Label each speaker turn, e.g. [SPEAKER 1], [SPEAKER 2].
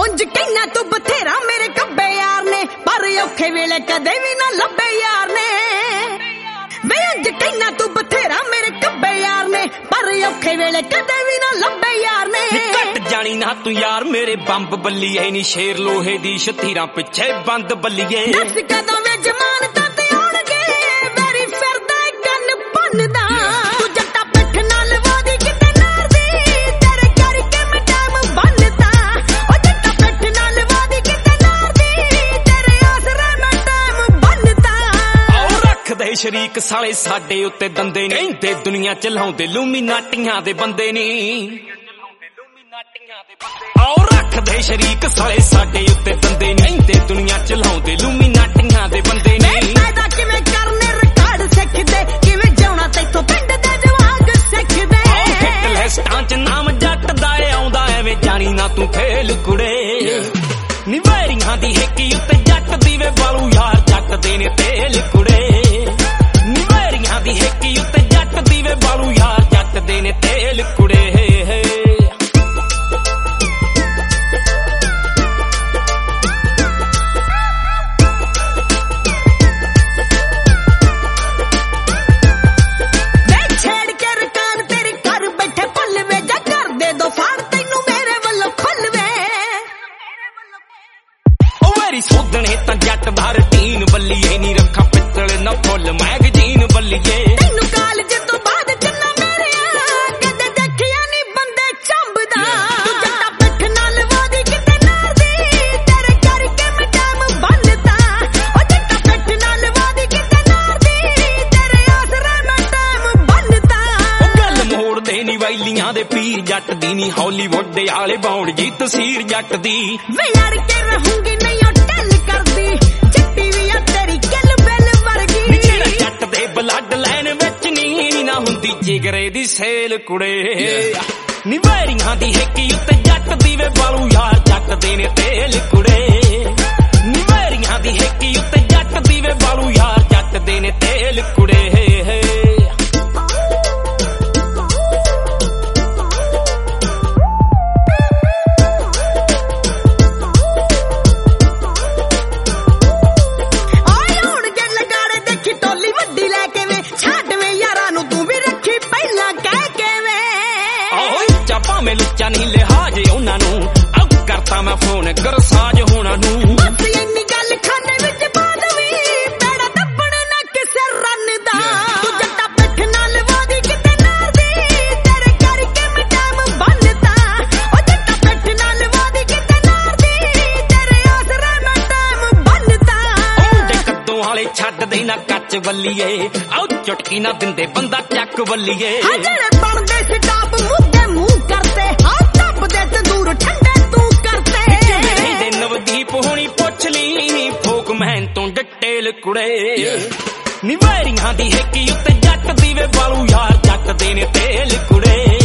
[SPEAKER 1] ਉਂਝ ਕਹਿਣਾ ਤੂੰ ਬਥੇਰਾ ਮੇਰੇ ਕੱਬੇ ਯਾਰ ਨੇ, ਪਰ ਔਖੇ ਵੇਲੇ ਕਦੇ ਵੀ ਨਾ ਲੱਭੇ ਯਾਰ ਨੇ। ਵੇ ਉਂਝ ਕਹਿਣਾ ਤੂੰ ਬਥੇਰਾ ਮੇਰੇ ਕੱਬੇ ਯਾਰ ਨੇ, ਪਰ ਔਖੇ ਵੇਲੇ ਕਦੇ ਵੀ ਨਾ ਲੱਭੇ ਯਾਰ ਨੇ।
[SPEAKER 2] ਘਟ ਜਾਣੀ ਨਾ ਤੂੰ ਯਾਰ ਮੇਰੇ ਬੰਬ ਬੱਲੀਏ ਨੀ, ਸ਼ੇਰ ਲੋਹੇ ਦੀ ਸ਼ਤੀਰਾਂ ਪਿੱਛੇ ਬੰਦ ਬੱਲੀਏ।
[SPEAKER 1] ਦੱਸ ਕਦੋਂ ਵੇ ਜ਼ਮਾਨਤਾਂ ਤੇ ਆਉਣਗੇ, ਮੇਰੀ ਫਿਰਦਾ ਕੰਨ ਭੰਨਦਾ। ਤੂੰ ਜੱਟਾ ਪਿੱਠ ਨਾਲ ਵਾਦੀ ਕਿਤੇ ਨਾਰਦੀ, ਤੇਰੇ ਕਰਕੇ ਮੈਂ ਟਾਈਮ ਬੰਨਦਾ। ਉਹ ਜੱਟਾ ਪਿੱਠ ਨਾਲ ਵਾਦੀ ਕਿਤੇ ਨਾਰਦੀ, ਤੇਰੇ ਆਸਰੇ ਮੈਂ ਟਾਈਮ ਬੰਨਦਾ।
[SPEAKER 2] ਆਓ ਰੱਖਦੇ ਸ਼ਰੀਕ ਸਾਲੇ ਸਾਡੇ ਉੱਤੇ ਦੰਦੇ ਨੀ, ਕਹਿੰਦੇ ਦੁਨੀਆ ਚਲਾਉਂਦੇ ਲੂਮੀਨਾਟੀਆਂ ਦੇ ਬੰਦੇ ਨੀ। ਆਓ ਰੱਖਦੇ ਸ਼ਰੀਕ ਸਾਲੇ ਸਾਡੇ ਉੱਤੇ ਦੰਦੇ ਨੀ, ਕਹਿੰਦੇ ਦੁਨੀਆ ਚਲਾਉਂਦੇ ਲੂਮੀਨਾਟੀਆਂ ਦੇ ਬੰਦੇ ਨੀ।
[SPEAKER 1] ਪੈਦਾ ਕਿਵੇਂ ਕਰਨੇ ਰਿਕਾਰਡ ਸਿੱਖਦੇ, ਕਿਵੇਂ ਜਿਉਣਾ ਤੈਥੋਂ ਪਿੰਡ ਦੇ ਜਵਾਗ ਸਿੱਖਦੇ।
[SPEAKER 2] ਹਿੱਟ ਲਿਸਟਾਂ ਚ ਨਾਮ ਜੱਟ ਦਾ ਆਉਂਦਾ, ਐਵੇਂ ਜਾਣੀ ਨਾ ਤੂੰ ਫੇਲ ਕੁੜੇ। ਨੀ ਵੈਰੀਆਂ ਦੀ ਹੇਕੀ ਉੱਤੇ ਜੱਟ ਦੀ ਵੇ ਬਾਲੂ ਯਾਰ ਜੱਟ ਦੇ ਨੇ ਤੇਲ ਕੁੜੇ। ਨੀ ਵੈਰੀਆਂ ਦੀ ਹੇਕੀ ਉੱਤੇ ਜੱਟ ਦੀ ਵੇ ਬਾਲੂ ਯਾਰ ਜੱਟ ਦੇ ਨੇ ਤੇਲ ਕੁੜੇ। ਸੋਧਣੇ ਤਾਂ ਜੱਟ ਦਾ ਰਟੀਨ ਬੱਲੀਏ ਨੀ, ਰੱਖਾਂ ਪਿੱਤਲ ਨਾ ਫੁੱਲ ਮੈਗਜ਼ੀਨ ਬੱਲੀਏ।
[SPEAKER 1] ਤੈਨੂੰ ਕਾਲਜ ਤੋਂ ਬਾਅਦ ਜਿੰਨਾ ਮੇਰਿਆ, ਕਦੇ ਦੇਖਿਆ ਨੀ ਬੰਦੇ ਚੰਬਦਾ। ਤੂੰ ਜੱਟਾ ਪਿੱਠ ਨਾਲ ਵਾਦੀ ਕਿਤੇ ਨਾਰਦੀ, ਤੇਰੇ ਕਰਕੇ ਮੈਂ ਟਾਈਮ ਬੰਨਦਾ। ਉਹ ਜੱਟਾ ਪਿੱਠ ਨਾਲ ਵਾਦੀ ਕਿਤੇ ਨਾਰਦੀ, ਤੇਰੇ ਆਸਰੇ ਮੈਂ ਟਾਈਮ ਬੰਨਦਾ।
[SPEAKER 2] ਉਹ ਗੱਲ ਮੋੜਦੇ ਨੀ ਵੈਲੀਆਂ ਦੇ ਪੀਰ ਜੱਟ ਦੀ ਨੀ, ਹਾਲੀਵੁੱਡ ਵਾਲੇ ਬਾਉਣ ਜੀ ਤਸੀਰ ਜੱਟ ਦੀ।
[SPEAKER 1] ਵੇ ਲੜ ਕੇ ਰਹੂੰਗੀ ਨਹੀਂ ਕਰਦੀ, ਜੱਟੀ ਵੀ ਆ ਤੇਰੀ ਗੱਲ ਬੈਲ ਵਰਗੀ।
[SPEAKER 2] ਜਿਹੜਾ ਜੱਟ ਦੇ ਬਲੱਡ ਲਾਈਨ ਵਿੱਚ ਨੀ ਨਾ ਹੁੰਦੀ ਜਿਗਰੇ ਦੀ ਸੇਲ ਕੁੜੇ। ਨੀ ਵੈਰੀਆਂ ਦੀ ਹੇਕੀ ਉੱਤੇ ਜੱਟ ਦੀ ਵੇ ਬਾਲੂ ਯਾਰ ਜੱਟ ਦੇ ਨੇ ਤੇਲ ਕੁੜੇ। ਨੀ ਵੈਰੀਆਂ ਦੀ ਹੇਕੀ ਉੱਤੇ ਜੱਟ ਦੀ ਵੇ ਬਾਲੂ ਯਾਰ ਜੱਟ ਦੇ ਨੇ ਤੇਲ ਕੁੜੇ। ਭਾਵੇਂ ਲੁੱਚਾ ਨਹੀਂ ਲਿਹਾਜ ਉਹਨਾਂ ਨੂੰ, ਅਬ ਕਰਤਾ ਮੈਂ ਫੋਨ ਗਰਸਾਜ ਹੋਣਾ ਨੂੰ।
[SPEAKER 1] ਬਸ ਇੰਨੀ ਗੱਲ ਖਾਨੇ ਵਿੱਚ ਪਾ ਦਵੀਂ, ਬੇੜਾ ਦੱਬਣ ਨਾ ਕਿਸੇ ਰੰਨ ਦਾ। ਤੂੰ ਜੱਟਾ ਪਿੱਠ ਨਾਲ ਵਾਦੀ ਕਿਤੇ ਨਾਰਦੀ, ਤੇਰੇ ਕਰਕੇ ਮੈਂ ਟਾਈਮ ਬੰਨਦਾ। ਉਹ ਜੱਟਾ ਪਿੱਠ ਨਾਲ ਵਾਦੀ ਕਿਤੇ ਨਾਰਦੀ, ਤੇਰੇ ਆਸਰੇ ਮੈਂ ਟਾਈਮ ਬੰਨਦਾ।
[SPEAKER 2] ਉਹਦੇ ਕੱਦੋਂ ਵਾਲੇ ਛੱਡਦੇ ਨਾ ਕੱਚ ਵੱਲੀਏ, ਆਉ ਚੁਟਕੀ ਨਾ ਦਿੰਦੇ ਬੰਦਾ ਚੱਕ ਵੱਲੀਏ।
[SPEAKER 1] ਜਿਹੜੇ ਬਣਦੇ ਸਟਾਪ ਮੁੱਦੇ ਮੂੰਹ ਕਰਦੇ, ਹਾਂ ਧੱਪਦੇ ਤੰਦੂਰ ਠੰਡੇ ਤੂੰ ਕਰਦੇ।
[SPEAKER 2] ਦੇ ਨਵਦੀਪ ਹੋਣੀ ਪੁੱਛ ਲਈ, ਫੋਕ ਮਹਿਨ ਤੋਂ ਡਟੇਲ ਕੁੜੇ। ਨੀ ਵੈਰੀਆਂ ਦੀ ਹੇਕੀ ਉੱਤੇ ਜੱਟ ਦੀ ਵੇ ਬਾਲੂ ਯਾਰ ਜੱਟ ਦੇ ਨੇ ਤੇਲ ਕੁੜੇ।